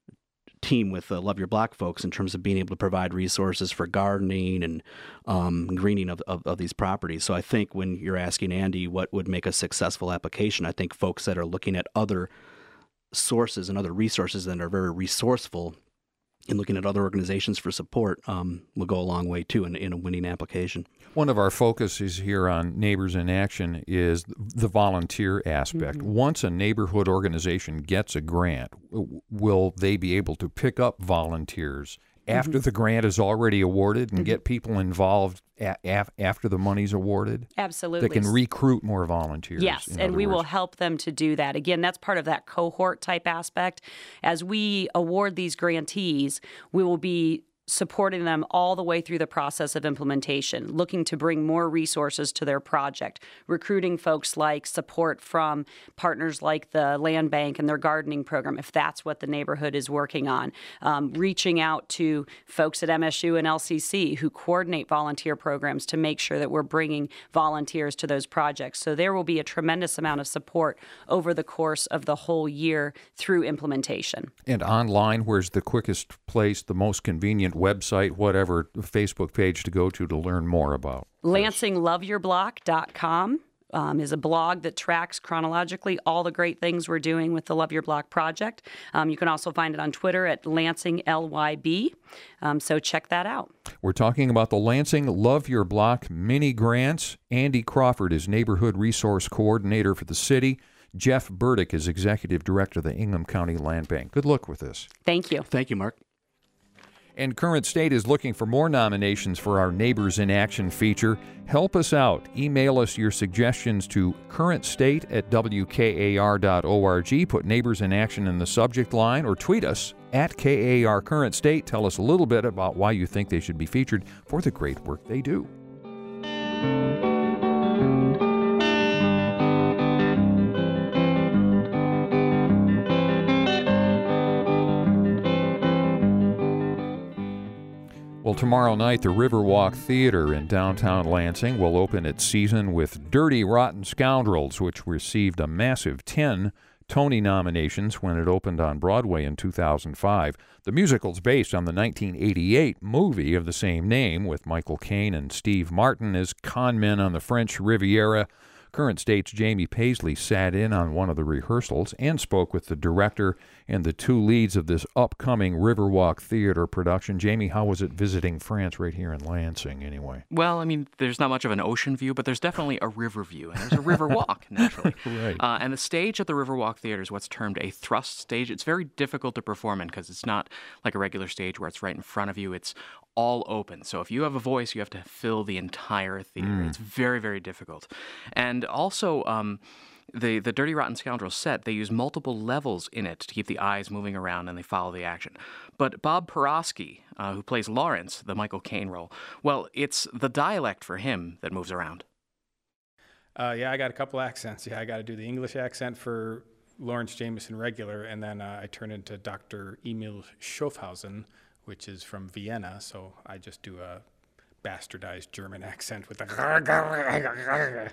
[SPEAKER 7] team with the Love Your Block folks in terms of being able to provide resources for gardening and um, greening of, of, of these properties. So I think when you're asking Andy what would make a successful application, I think folks that are looking at other sources and other resources that are very resourceful and looking at other organizations for support um, will go a long way too in, in a winning application.
[SPEAKER 1] One of our focuses here on Neighbors in Action is the volunteer aspect.
[SPEAKER 6] Mm-hmm.
[SPEAKER 1] Once a neighborhood organization gets a grant, w- will they be able to pick up volunteers after mm-hmm. the grant is already awarded and mm-hmm. get people involved a- af- after the money's awarded?
[SPEAKER 6] Absolutely.
[SPEAKER 1] That can recruit more volunteers.
[SPEAKER 6] Yes, and we
[SPEAKER 1] words.
[SPEAKER 6] will help them to do that. Again, that's part of that cohort type aspect. As we award these grantees, we will be supporting them all the way through the process of implementation, looking to bring more resources to their project, recruiting folks like support from partners like the Land Bank and their gardening program, if that's what the neighborhood is working on, um, reaching out to folks at M S U and L C C who coordinate volunteer programs to make sure that we're bringing volunteers to those projects. So there will be a tremendous amount of support over the course of the whole year through implementation.
[SPEAKER 1] And online, where's the quickest place, the most convenient website, whatever, Facebook page to go to to learn more about?
[SPEAKER 6] Lansing Love Your Block dot com um, is a blog that tracks chronologically all the great things we're doing with the Love Your Block project. Um, you can also find it on Twitter at Lansing L Y B, um, so check that out.
[SPEAKER 1] We're talking about the Lansing Love Your Block mini grants. Andy Crawford is Neighborhood Resource Coordinator for the city. Jeff Burdick is Executive Director of the Ingham County Land Bank. Good luck with this.
[SPEAKER 6] Thank you.
[SPEAKER 7] Thank you, Mark.
[SPEAKER 1] And Current State is looking for more nominations for our Neighbors in Action feature. Help us out. Email us your suggestions to currentstate at w k a r dot org. Put Neighbors in Action in the subject line, or tweet us at K A R Current State. Tell us a little bit about why you think they should be featured for the great work they do. Well, tomorrow night, the Riverwalk Theater in downtown Lansing will open its season with Dirty Rotten Scoundrels, which received a massive ten Tony nominations when it opened on Broadway in two thousand five. The musical's based on the nineteen eighty-eight movie of the same name, with Michael Caine and Steve Martin as con men on the French Riviera. Current State's Jamie Paisley sat in on one of the rehearsals and spoke with the director and the two leads of this upcoming Riverwalk Theater production. Jamie, how was it visiting France right here in Lansing, anyway?
[SPEAKER 8] Well, I mean, there's not much of an ocean view, but there's definitely a river view, and there's a river walk, naturally.
[SPEAKER 1] Right.
[SPEAKER 8] Uh, and the stage at the Riverwalk Theater is what's termed a thrust stage. It's very difficult to perform in because it's not like a regular stage where it's right in front of you. It's all open. So if you have a voice, you have to fill the entire theater. Mm. It's very, very difficult. And also, um, the, the Dirty Rotten Scoundrels set, they use multiple levels in it to keep the eyes moving around and they follow the action. But Bob Porosky, uh, who plays Lawrence, the Michael Caine role, well, it's the dialect for him that moves around.
[SPEAKER 9] Uh, yeah, I got a couple accents. Yeah, I got to do the English accent for Lawrence Jameson regular, and then uh, I turn into Doctor Emil Schaffhausen, which is from Vienna, so I just do a bastardized German accent with the...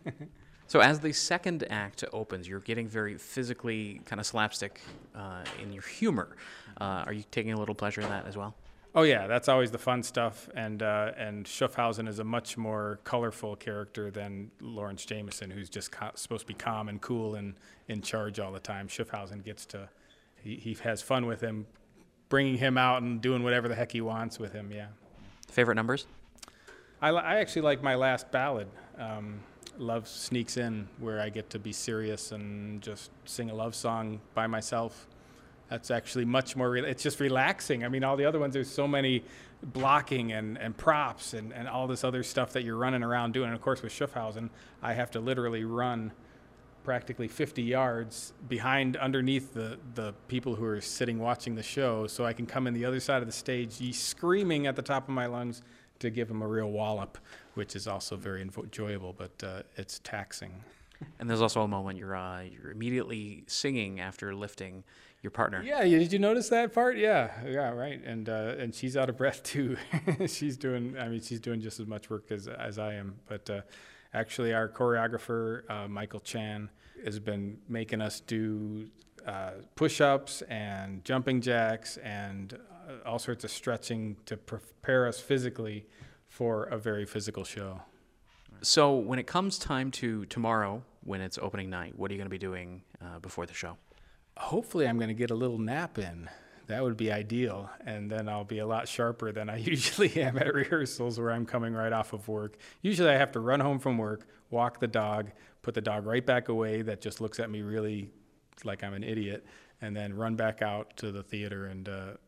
[SPEAKER 8] So as the second act opens, you're getting very physically kind of slapstick uh, in your humor. Uh, are you taking a little pleasure in that as well?
[SPEAKER 9] Oh yeah, that's always the fun stuff, and uh, and Schaffhausen is a much more colorful character than Lawrence Jameson, who's just co- supposed to be calm and cool and in charge all the time. Schaffhausen gets to, he, he has fun with him, bringing him out and doing whatever the heck he wants with him, yeah.
[SPEAKER 8] Favorite numbers?
[SPEAKER 9] I, I actually like my last ballad, um, Love Sneaks In, where I get to be serious and just sing a love song by myself. That's actually much more, re- it's just relaxing. I mean, all the other ones, there's so many blocking and, and props and, and all this other stuff that you're running around doing. And of course, with Schaffhausen, I have to literally run practically fifty yards behind, underneath the, the people who are sitting watching the show, so I can come in the other side of the stage screaming at the top of my lungs to give them a real wallop, which is also very enjoyable, but uh, it's taxing.
[SPEAKER 8] And there's also a moment you're uh, you're immediately singing after lifting your partner.
[SPEAKER 9] Yeah, did you notice that part? Yeah, yeah, right. And uh, and she's out of breath too. she's doing, I mean, she's doing just as much work as as I am, but. Uh, Actually, our choreographer, uh, Michael Chan, has been making us do uh, push-ups and jumping jacks and uh, all sorts of stretching to prepare us physically for a very physical show.
[SPEAKER 8] So when it comes time to tomorrow, when it's opening night, what are you going to be doing uh, before the show?
[SPEAKER 9] Hopefully I'm going to get a little nap in. That would be ideal, and then I'll be a lot sharper than I usually am at rehearsals where I'm coming right off of work. Usually I have to run home from work, walk the dog, put the dog right back away that just looks at me really like I'm an idiot, and then run back out to the theater and uh,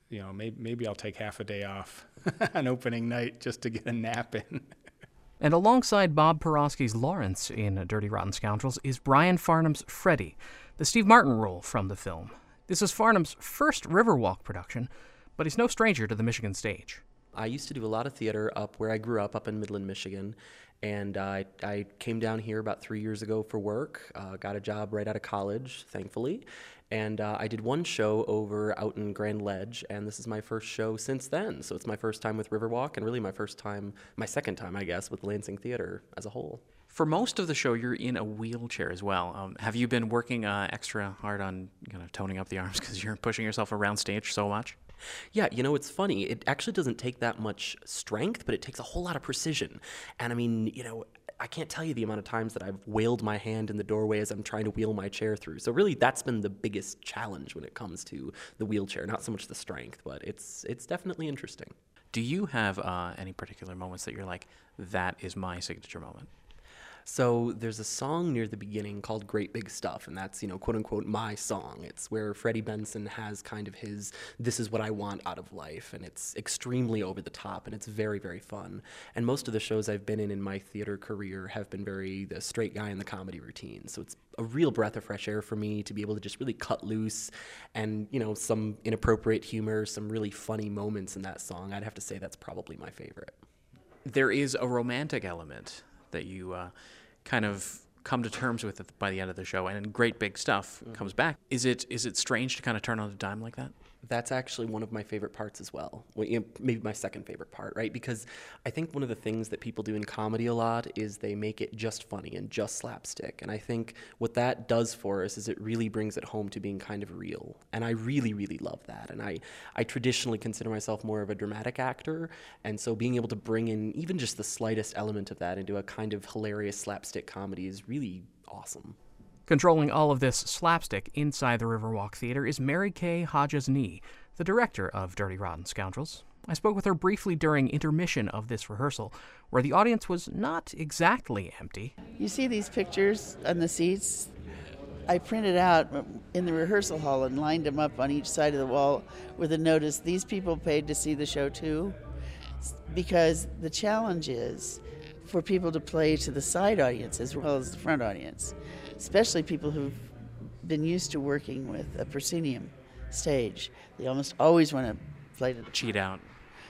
[SPEAKER 9] you know, maybe, maybe I'll take half a day off on opening night just to get a nap in.
[SPEAKER 10] And alongside Bob Porosky's Lawrence in Dirty Rotten Scoundrels is Brian Farnham's Freddie, the Steve Martin role from the film. This is Farnham's first Riverwalk production, but he's no stranger to the Michigan stage.
[SPEAKER 11] I used to do a lot of theater up where I grew up, up in Midland, Michigan, and uh, I, I came down here about three years ago for work, uh, got a job right out of college, thankfully, and uh, I did one show over out in Grand Ledge, and this is my first show since then, so it's my first time with Riverwalk, and really my first time, my second time, I guess, with Lansing Theater as a whole.
[SPEAKER 8] For most of the show, you're in a wheelchair as well. Um, have you been working uh, extra hard on kind of toning up the arms because you're pushing yourself around stage so much?
[SPEAKER 11] Yeah, you know, it's funny. It actually doesn't take that much strength, but it takes a whole lot of precision. And I mean, you know, I can't tell you the amount of times that I've wailed my hand in the doorway as I'm trying to wheel my chair through. So really, that's been the biggest challenge when it comes to the wheelchair. Not so much the strength, but it's it's definitely interesting.
[SPEAKER 8] Do you have uh, any particular moments that you're like, that is my signature moment?
[SPEAKER 11] So there's a song near the beginning called Great Big Stuff, and that's, you know, quote unquote, my song. It's where Freddie Benson has kind of his, this is what I want out of life, and it's extremely over the top, and it's very, very fun. And most of the shows I've been in in my theater career have been very the straight guy in the comedy routine. So it's a real breath of fresh air for me to be able to just really cut loose and, you know, some inappropriate humor, some really funny moments in that song. I'd have to say that's probably my favorite.
[SPEAKER 8] There is a romantic element that you uh, kind of come to terms with by the end of the show, and Great Big Stuff mm-hmm. comes back. Is it is it strange to kind of turn on a dime like that?
[SPEAKER 11] That's actually one of my favorite parts as well. well you know, maybe my second favorite part, right? Because I think one of the things that people do in comedy a lot is they make it just funny and just slapstick. And I think what that does for us is it really brings it home to being kind of real. And I really, really love that. And I, I traditionally consider myself more of a dramatic actor. And so being able to bring in even just the slightest element of that into a kind of hilarious slapstick comedy is really awesome.
[SPEAKER 10] Controlling all of this slapstick inside the Riverwalk Theater is Mary Kay Hodges-Nee, the director of Dirty Rotten Scoundrels. I spoke with her briefly during intermission of this rehearsal, where the audience was not exactly empty.
[SPEAKER 12] You see these pictures on the seats? I printed out in the rehearsal hall and lined them up on each side of the wall with a notice, these people paid to see the show too, because the challenge is for people to play to the side audience as well as the front audience, especially people who've been used to working with a proscenium stage. They almost always want to play to the
[SPEAKER 8] cheat out.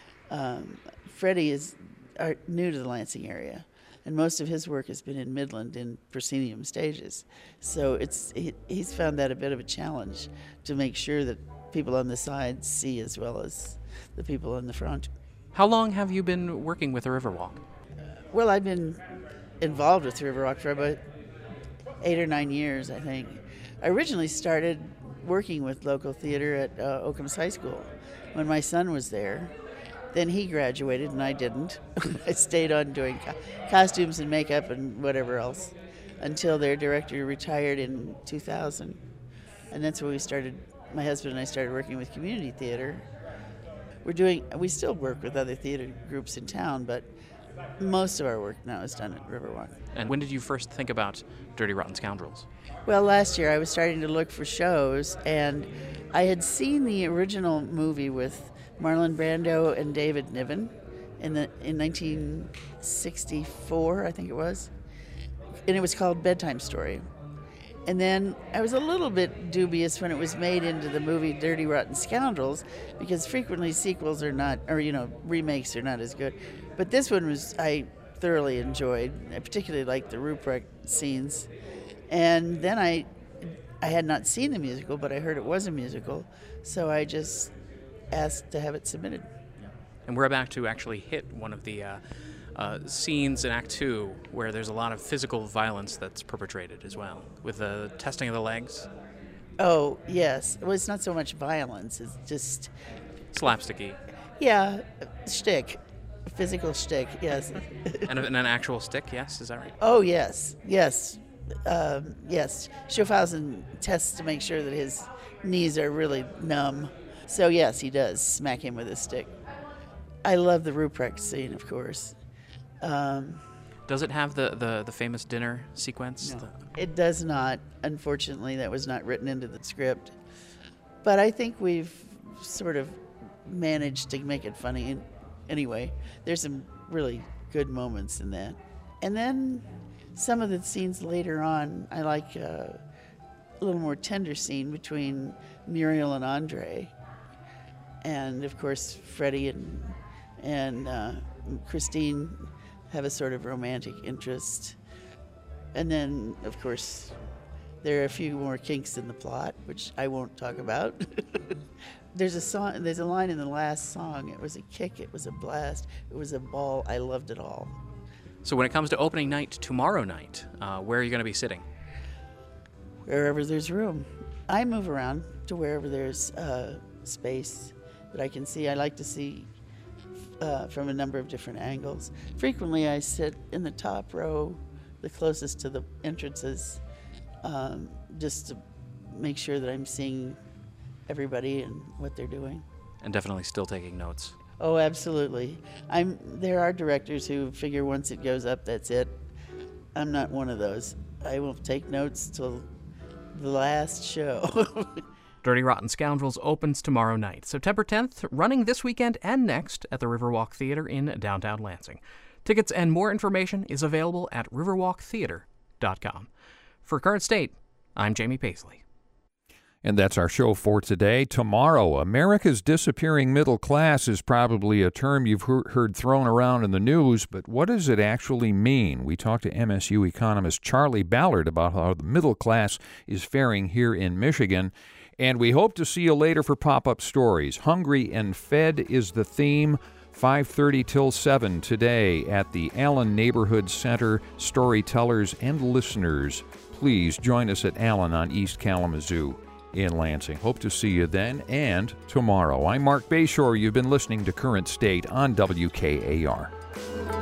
[SPEAKER 12] Um, Freddie is are new to the Lansing area, and most of his work has been in Midland in proscenium stages. So it's he, he's found that a bit of a challenge to make sure that people on the side see as well as the people in the front.
[SPEAKER 8] How long have you been working with the Riverwalk?
[SPEAKER 12] Well, I've been involved with Riverwalk for about eight or nine years, I think. I originally started working with local theater at uh, Oakham's High School when my son was there. Then he graduated and I didn't. I stayed on doing co- costumes and makeup and whatever else until their director retired in two thousand. And that's when we started, my husband and I started working with community theater. We're doing, we still work with other theater groups in town, but most of our work now is done at Riverwalk.
[SPEAKER 8] And when did you first think about Dirty Rotten Scoundrels?
[SPEAKER 12] Well, last year I was starting to look for shows, and I had seen the original movie with Marlon Brando and David Niven in the in nineteen sixty-four, I think it was, and it was called Bedtime Story. And then I was a little bit dubious when it was made into the movie Dirty Rotten Scoundrels, because frequently sequels are not, or you know, remakes are not as good. But this one was, I thoroughly enjoyed. I particularly liked the Ruprecht scenes. And then I, I had not seen the musical, but I heard it was a musical, so I just asked to have it submitted.
[SPEAKER 8] And we're about to actually hit one of the uh, uh, scenes in Act Two where there's a lot of physical violence that's perpetrated as well, with the testing of the legs.
[SPEAKER 12] Oh, yes. Well, it's not so much violence, it's just...
[SPEAKER 8] slapsticky.
[SPEAKER 12] Yeah, shtick. Physical shtick, yes.
[SPEAKER 8] and, and an actual stick, yes? Is that right?
[SPEAKER 12] Oh, yes, yes. Um, yes. Schaffhausen tests to make sure that his knees are really numb. So, yes, he does smack him with a stick. I love the Ruprecht scene, of course. Um,
[SPEAKER 8] does it have the, the, the famous dinner sequence?
[SPEAKER 12] No, it does not. Unfortunately, that was not written into the script. But I think we've sort of managed to make it funny. And anyway, there's some really good moments in that. And then some of the scenes later on, I like uh, a little more tender scene between Muriel and Andre. And of course, Freddie and, and uh, Christine have a sort of romantic interest. And then, of course, there are a few more kinks in the plot, which I won't talk about. There's a song. There's a line in the last song. It was a kick. It was a blast. It was a ball. I loved it all.
[SPEAKER 8] So when it comes to opening night tomorrow night, uh, where are you going to be sitting?
[SPEAKER 12] Wherever there's room. I move around to wherever there's uh, space that I can see. I like to see uh, from a number of different angles. Frequently, I sit in the top row, the closest to the entrances, um, just to make sure that I'm seeing everybody and what they're doing.
[SPEAKER 8] And definitely still taking notes.
[SPEAKER 12] Oh, absolutely. I'm. There are directors who figure once it goes up, that's it. I'm not one of those. I will take notes till the last show.
[SPEAKER 10] Dirty Rotten Scoundrels opens tomorrow night, September tenth, running this weekend and next at the Riverwalk Theater in downtown Lansing. Tickets and more information is available at riverwalk theater dot com. For Current State, I'm Jamie Paisley.
[SPEAKER 1] And that's our show for today. Tomorrow, America's disappearing middle class is probably a term you've heard thrown around in the news, but what does it actually mean? We talked to M S U economist Charlie Ballard about how the middle class is faring here in Michigan. And we hope to see you later for Pop-Up Stories. Hungry and Fed is the theme. five thirty till seven today at the Allen Neighborhood Center. Storytellers and listeners, please join us at Allen on East Kalamazoo in Lansing. Hope to see you then and tomorrow. I'm Mark Bayshore. You've been listening to Current State on W K A R.